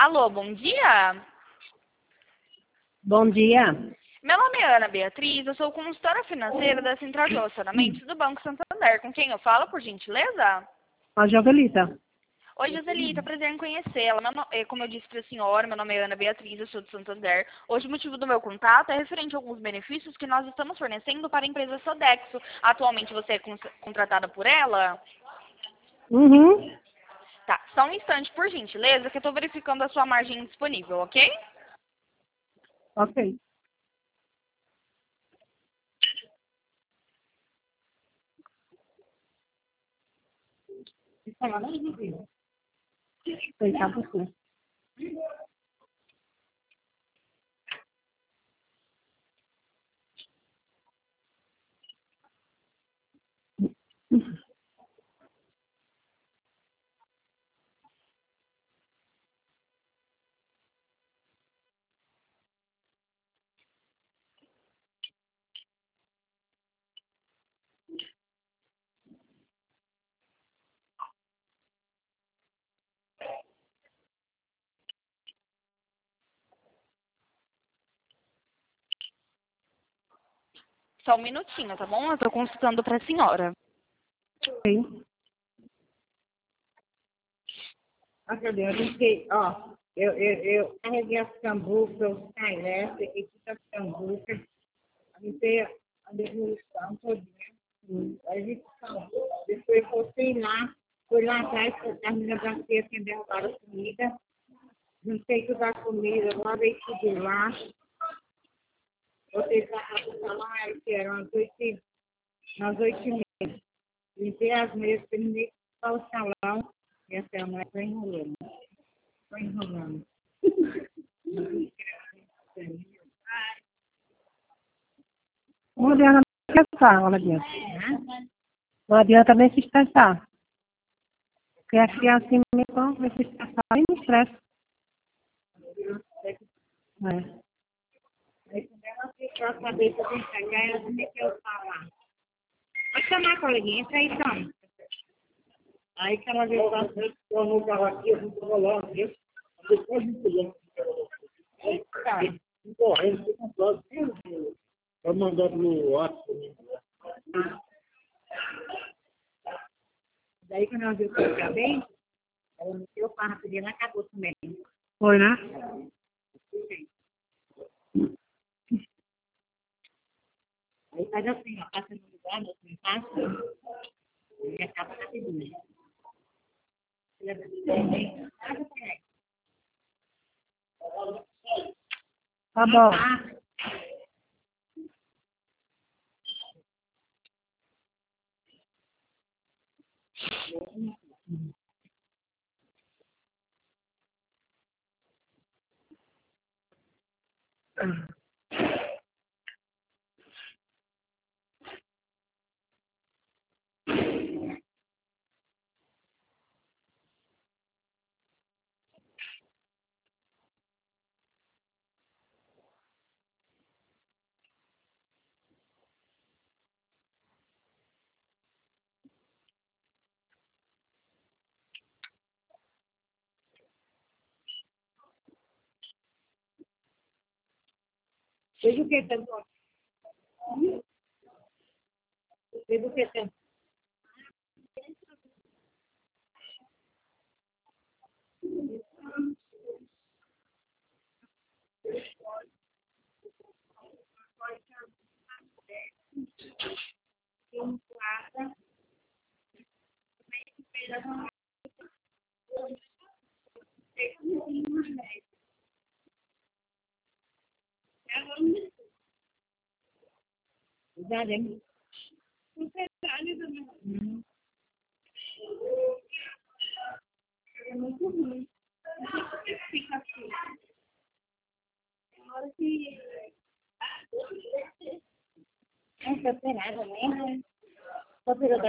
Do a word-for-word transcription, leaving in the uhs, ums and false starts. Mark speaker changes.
Speaker 1: Alô, bom dia.
Speaker 2: Bom dia.
Speaker 1: Meu nome é Ana Beatriz, eu sou consultora financeira da Central de Relacionamentos do Banco Santander. Com quem eu falo, por gentileza?
Speaker 2: A Jovelita.
Speaker 1: Oi, Joselita, prazer em conhecê-la. Meu no- eh, Como eu disse para a senhora, meu nome é Ana Beatriz, eu sou de Santander. Hoje o motivo do meu contato é referente a alguns benefícios que nós estamos fornecendo para a empresa Sodexo. Atualmente você é con- contratada por ela?
Speaker 2: Uhum.
Speaker 1: Tá, só um instante, por gentileza, que eu estou verificando a sua margem disponível, ok?
Speaker 2: Ok. Tentar você.
Speaker 1: Só um minutinho, tá bom? Eu estou consultando para a senhora.
Speaker 2: Ok.
Speaker 3: Acabei, eu fiquei, ó, eu, eu, eu carreguei as cambucas, os cailés, peguei todas as cambucas, limpei a devolução todinha. Aí depois voltei lá, fui lá atrás, a menina da feira que derrubaram a comida, juntei toda a comida, lavei tudo lá, voltei para casa do salão, aí que eram as oito, e- às oito e meia. Limpei as mesas, terminei para o salão, e essa mulher foi enrolando. Foi enrolando.
Speaker 2: Não adianta nem se estressar, não adianta. Não adianta nem se estressar. Porque a criança mesmo vai se estressar e não estressa. É.
Speaker 3: Aí quando ela fechou a cabeça de entregar, ela começou a falar. Pode chamar, coleguinha, entra aí, toma. Aí que ela veio pra frente, tornou o carro aqui, eu fui pro rolão aqui. Depois de tudo. Aí, cara, correndo, fui comprado. Vai mandar pro WhatsApp. Daí quando ela viu que eu acabei, ela meteu o carro rapidinho, ela acabou também.
Speaker 2: Foi, né?
Speaker 3: Aí faz assim, ó, passa no lugar, no outro passa, e acaba rapidinho.
Speaker 2: Tá bom.
Speaker 3: Fez o que, tanto? Fez o que, tanto? Já deu. Uhum. É muito ruim. Fica assim. Na hora que... Não foi operada, né? Foi operada